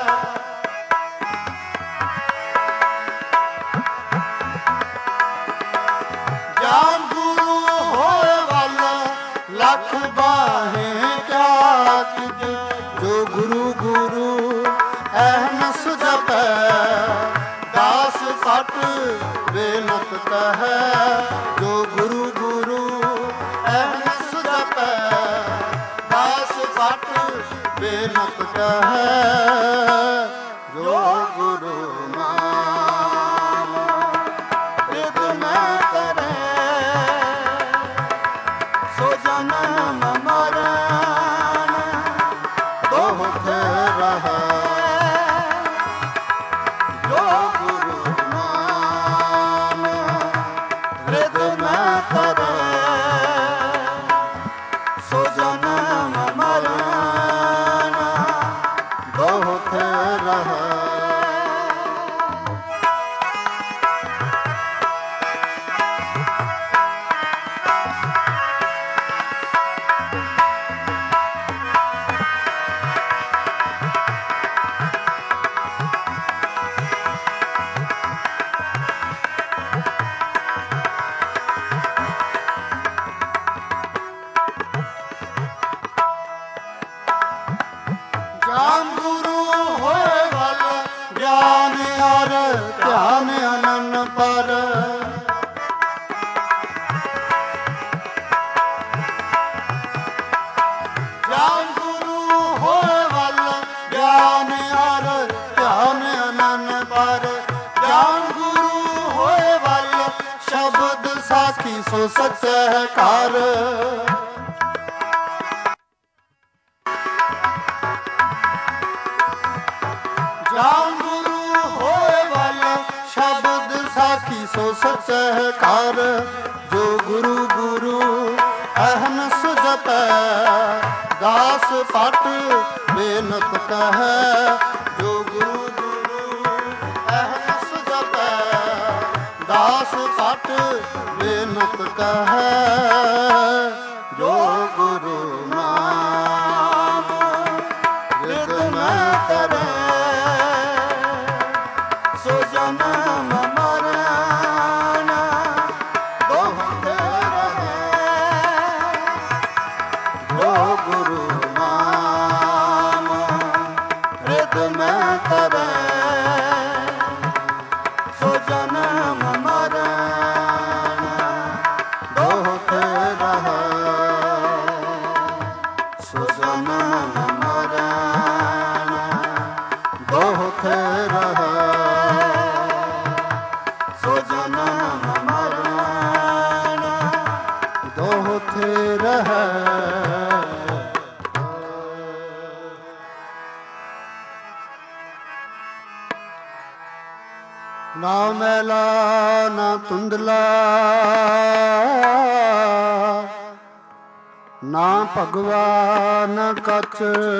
ਜਾਮ ਗੁਰੂ ਹੋਏ ਵੱਲ ਲੱਖ ਬਾਹੇ ਕਿਆ ਕਿਦੈ। ਜੋ ਗੁਰੂ ਗੁਰੂ ਅਹਨਿਸ ਜਪੈ, ਦਾਸ ਸੱਚ ਬੇਨਤ ਕਹੈ। ਜੋ ਗੁਰੂ ਗੁਰੂ ਅਹਨਿਸ ਜਪੈ, ਦਾਸ ਸੱਚ ਬੇਨਤ ਕਹੈ। ਜੋ ਗੁਰੂ ਨਾਮ ਹਿਰਦ ਮੈਂ ਧਰੈ, ਸੋ ਜਨਮ ਮਰਨ ਦੋਹਥੇ ਰਹੈ। ਜੋ ਗੁਰੂ ਨਾਮ ਹਿਰਦ ਮੈਂ ਧਰੈ, ਸੋ ਜਨਮ ਮਰਨ ਦੋਹਥੇ ਰਹੈ। ਜਾਮ ਗੁਰੂ ਹੋਏ ਵੱਲ ਗਿਆਨ ਅਰ ਧਿਆਨ ਅਨੰਨ ਪਰ। ਜਾਮ ਗੁਰੂ ਹੋਏ ਵੱਲ ਗਿਆਨ ਅਰ ਧਿਆਨ ਅਨੰਨ ਪਰ। ਜਾਮ ਗੁਰੂ ਹੋਏ ਵੱਲ ਸ਼ਬਦ ਸਾਖੀ ਸੋ ਸਚੈ ਘਰ। ਜਾਮ ਗੁਰੂ ਹੋਏ ਵੱਲ ਸ਼ਬਦ ਸਾਖੀ ਸੋ ਸਚੈ ਘਰ। ਜੋ ਗੁਰੂ ਗੁਰੂ ਅਹਨਿਸ ਜਪੈ, ਦਾਸ ਪਟ ਬੇਨਤ ਕਹੈ। ਜੋ ਗੁਰੂ ਗੁਰੂ ਅਹਨਿਸ ਜਪੈ, ਦਾਸ ਪਟ ਬੇਨਤ ਕਹੈ। ਜੋ ਗੁਰੂ ਨਾਮ ਹਿਰਦ ਮੈਂ ਧਰੈ, ਸੋ ਜਨਮ ਮਰਨ ਦੋਹਥੇ ਰਹੈ। ਜੋ ਗੁਰੂ ਨਾਮ ਹਿਰਦ ਮੈਂ ਧਰੈ, ਰਹੈ। ਸੋ ਜਨਮ ਮਰਨ ਦੋਹਥੇ ਰਹੈ। ਨਾ ਮੈਲਾ ਨਾ ਧੁੰਦਲਾ ਨਾ ਭਗਵਾ ਨਾ ਕਛ।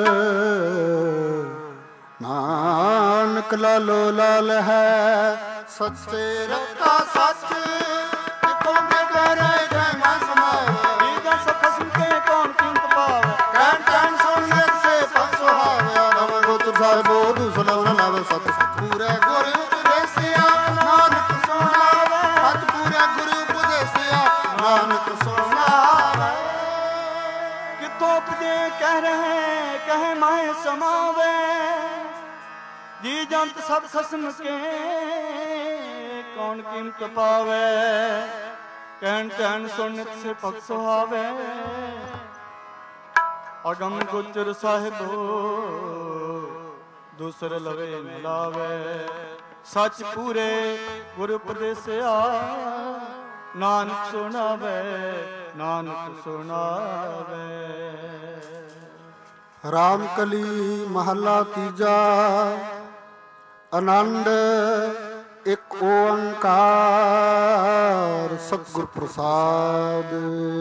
ਨਾਨਕ ਲਾਲੋ ਲਾਲ ਹੈ ਸੱਚੇ ਰੱਖਾ ਸੱਚ। ਜਿੱਥੋਂ ਬਿਗੜੇ ਜੈ ਮਨ ਸਮਾਵੇ ਜੀਦਾ ਸਖਸਮ ਕੇ ਕੌਣ ਕੀਮਤ ਪਾਵੇ। ਕਹਿਣ ਕਹਿਣ ਸੁਣ ਸੇ ਪਤ ਸੁਹਾਵਿਆ ਰਵ ਗੋਤਰ ਸਾਹਿਬੋ ਦੁਸਲਵ ਨ ਲਾਵੇ ਸਤ। ਪੂਰੇ ਗੁਰ ਉਪਦੇਸਿਆ ਨਾਨਕ ਸੁਣਾਵੇ। ਸਤ ਪੂਰੇ ਗੁਰ ਉਪਦੇਸਿਆ ਨਾਨਕ ਸੁਣਾਵੇ। ਕਿੱਥੋਂ ਉਪਜੇ ਕਹਿ ਰਹੇ ਕਹਿ ਮਾਹੇ ਸਮਾਵੇ। ਜੀ ਜੰਤ ਸਭ ਖਸਮ ਕੇ ਕੌਣ ਕੀਮਤ ਪਾਵੇ। ਕਹਿਣ ਕਹਿਣ ਸੁਣ ਨਿਤ ਸੇ ਭਗਤ ਸੁਹਾਵੇ। ਅਗਮ ਗੁਚਰ ਸਾਹਿਬੋ ਦੂਸਰ ਲਵੇ ਨ ਲਾਵੇ। ਸੱਚ ਪੂਰੇ ਗੁਰ ਉਪਦੇਸਿਆ ਨਾਨਕ ਸੁਣਾਵੇ ਨਾਨਕ ਸੁਣਾਵੇ। ਰਾਮ ਕਲੀ ਮਹੱਲਾ ਤੀਜਾ। ਆਨੰਦ ਇੱਕ ਓੰਕਾਰ ਸਤਿਗੁਰ ਪ੍ਰਸਾਦ।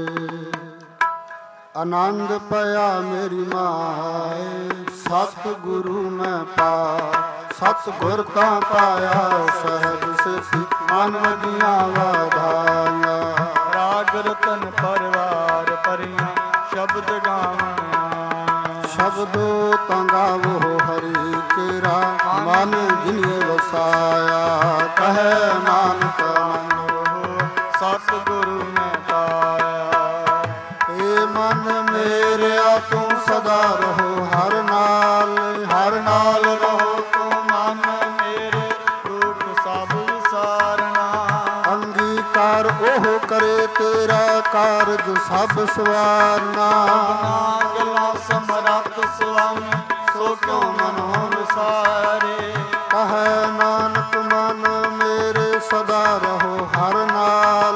ਆਨੰਦ ਪਿਆ ਮੇਰੀ ਮਾਏ ਸਤਿਗੁਰੂ ਮੈਂ ਪਾ। ਸਤਿਗੁਰ ਤਾਂ ਪਾਇਆ ਸਹਿਜ ਸਿੱਖੀ ਮਨ ਵਜੀਆਂ ਵਾਧਾਈਆਂ। ਰਾਗ ਰਤਨ ਪਰਵਾਰ ਭਰੀਆਂ ਸ਼ਬਦ ਗਾਵਣਿਆ। ਸ਼ਬਦੋ ਤਾਂ ਗਾਵੋ ਹਰੀ ਕੇਰਾ ਮਨ ਜਿਨੇ ਵਸਾਇਆ। ਕਹੈ ਨਾਨਕ ਮੰਨੋ ਸਤਿਗੁਰੂ ਮੈਂ ਪਾਇਆ। ਏ ਮਨ ਮੇਰਿਆ ਤੂੰ ਸਦਾ ਰਹੋ ਹਰ ਨਾਲ। ਹਰ ਨਾਲ ਰਹੋ ਤੂੰ ਮਨ ਮੇਰੇ ਰੂਪ ਸਭ ਵਿਸਾਰਨਾ। ਅੰਗੀਕਾਰ ਉਹ ਕਰੇ ਤੇਰਾ ਕਾਰਜ ਸਭ ਸਵਾਰਨਾ। ਗੱਲਾਂ ਸਮਰੱਥ ਸੁਆਮੀ ਸੋ ਕਿਉ ਮਨੋ ਵਿਸਾਰੇ। ਕਹੈ ਨਾਨਕ ਮਨ ਮੇਰੇ ਸਦਾ ਰਹੋ ਹਰ ਨਾਲ।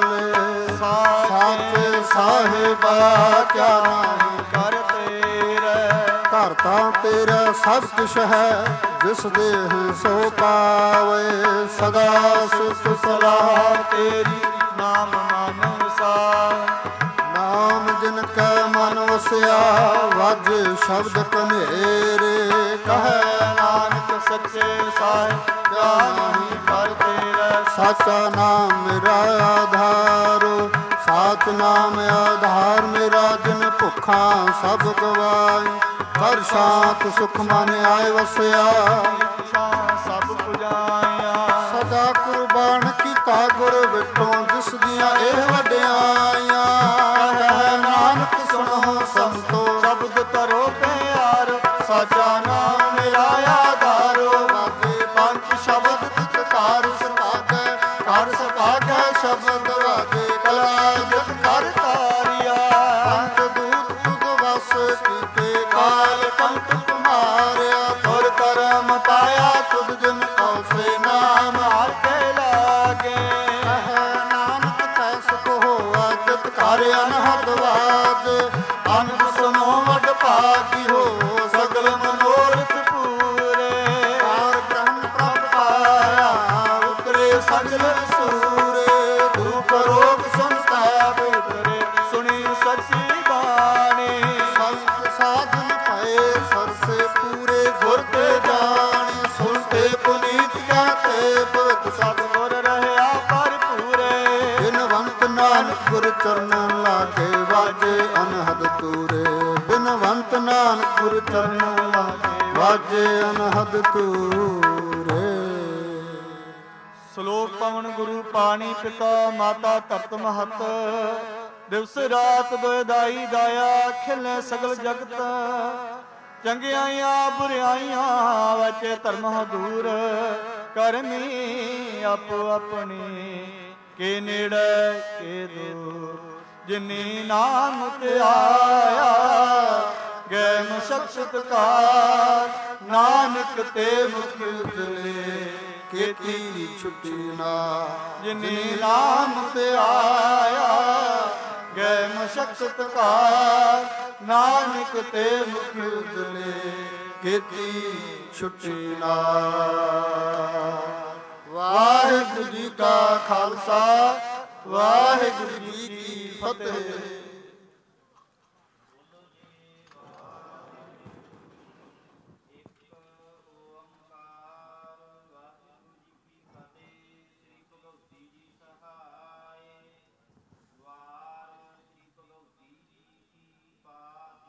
ਸਾਚੇ ਸਾਹਿਬਾ ਕਿਆ ਨਾਹੀ ਕਰ ਤੇਰੇ। ਘਰ ਤਾਂ ਤੇਰਾ ਸਭ ਕੁਛ ਹੈ ਜਿਸ ਦੇਹ ਸੋ ਪਾਵੇ। ਸਦਾ ਸੁਖ ਸਲਾਹ ਤੇਰੀ ਨਾਮ ਮਨ ਵਸਾਏ। ਨਾਮ ਜਿਨ ਕੈ ਮਨ ਵਸਿਆ ਵਾਜੇ ਸ਼ਬਦ ਕਨੇਰੇ। ਕਹੈ ਨਾਨਕ ਸੱਚੇ ਸਾਹਿਬ ਕਿਆ ਨਾਹੀ ਕਰ ਤੇਰੇ। ਸਾਚਾ ਨਾਮ ਮੇਰਾ ਆਧਾਰੋ ਸਾਚ ਨਾਮ ਆਧਾਰ ਮੇਰਾ। ਜਿਨ ਭੁੱਖਾ ਸਭ ਗਵਾਈ ਕਰ ਸ਼ਾਂਤ ਸੁਖ ਮਨ ਆਏ ਵਸਿਆ। ਸਭ ਪੁਜਾਇਆ ਸਦਾ ਕੁਰਬਾਨ ਕੀਤਾ ਗੁਰ ਵਿਟੋਂ ਜਿਸ ਦੀਆਂ ਇਹ ਵਡਿਆਈਆਂ। ਕਹਿ ਨਾਨਕ ਸੁਣੋ ਸੰਤੋ ਸ਼ਬਦ ਕਰੋ ਪਿਆਰ। ਸਾਚਾ ਨਾਮ ਮੇਰਾ ਆਧਾਰੋ ਵਾਜੇ ਪੰਜ ਸ਼ਬਦ ਤਿਤ ਕਾਰ ਸਭਾਗੈ। ਕਰ ਸਭਾਗੈ ਸ਼ਬਦ ਵਾਜੇ ਕਲਾ ਜਤ ਕਰ ਤਾਰਿਆ। ਪੰਜ ਦੂਤ ਤੁਧ ਵਸ ਕੀਤੇ ਕਾਲ ਕੰਟ ਤੁਮਾਰਿਆ। ਤੁਰ ਕਰਮ ਪਾਇਆ ਤੁਧ ਜਿਨ ਕਉ ਸੇ ਨਾਮ ਹਰਿ ਕੇ ਲਾਗੇ। ਕਹਿ ਨਾਨਕ ਤੈ ਸੁਖ ਹੋਆ ਜਿਤ ਕਰ ਅਨਹਦ ਵਾਜ। ਅਨੰਦ ਸੁਨੋ ਵਡ ਭਾਗੀ ਹੋ ਸਗਲ ਮਨੋਰਥ ਪੂਰੇ। ਕਾਰ ਬ੍ਰਹਮ ਪ੍ਰਭ ਪਾਇਆ ਉਤਰੇ ਸਗਲ ਸੂਰੇ। ਦੁਖ ਰੋਗ ਸੰਤਾਪ ਉਤਰੇ ਸੁਣੀ ਸਚੀ ਬਾਣੀ। ਸੰਤ ਸਾਧਨ ਭਏ ਸਰਸੇ ਪੂਰੇ ਗੁਰ ਤੇ ਜਾਣੀ। ਸੁਣਤੇ ਪੁਨੀਤ ਕਹਤੇ ਭਗਤ ਸਤਿਗੁਰ ਰਹਿਆ ਭਰਪੂਰੇ। ਬਿਨਵੰਤ ਨਾਨਕ ਗੁਰ ਚਰਨ ਲਾਗੇ ਵਾਜੇ ਅਨਹਦ ਤੂਰੇ। ਬਿਨਵੰਤ ਨਾਨਕ ਗੁਰ ਚਰਨ ਲਾਗੇ ਵਾਜੇ ਅਨਹਦ ਤੂਰੇ। ਸ਼ਲੋਕ ਪਵਨ ਗੁਰੂ ਪਾਣੀ ਪਿਤਾ ਮਾਤਾ ਧਰਤ ਮਹਤ। ਦਿਵਸ ਰਾਤ ਦੁਇਦਾਈ ਦਾਇਆ ਖਿਲੇ ਸਗਲ ਜਗਤ। ਚੰਗਿਆਈਆਂ ਬੁਰਿਆਈਆਂ ਵਚੇ ਧਰਮ ਦੂਰ। ਕਰਮੀ ਆਪੋ ਆਪਣੀ ਕੇ ਨੇੜੇ ਕੇ ਦੂਰ। ਜਿਨੀ ਨਾਮ ਧਿਆਇਆ ਗੈ ਮਸ਼ਕਤ ਕਾਰ, ਨਾਨਕ ਤੇ ਮੁਖ ਉਜਲੇ, ਕੀਤੀ ਛੁਟੀ ਨਾ ਜਿਨੀ ਨਾਮ ਤੇ ਆਇਆ। ਗੈ ਮਸ਼ਕਤ ਕਾਰ, ਨਾਨਕ ਤੇ ਮੁਖ ਉਜਲੇ, ਕੀਤੀ ਛੁਟੀ ਨਾ। ਵਾਹਿਗੁਰੂ ਜੀ ਕਾ ਖਾਲਸਾ, ਵਾਹਿਗੁਰੂ ਜੀ ਕੀ ਫਤਿਹ।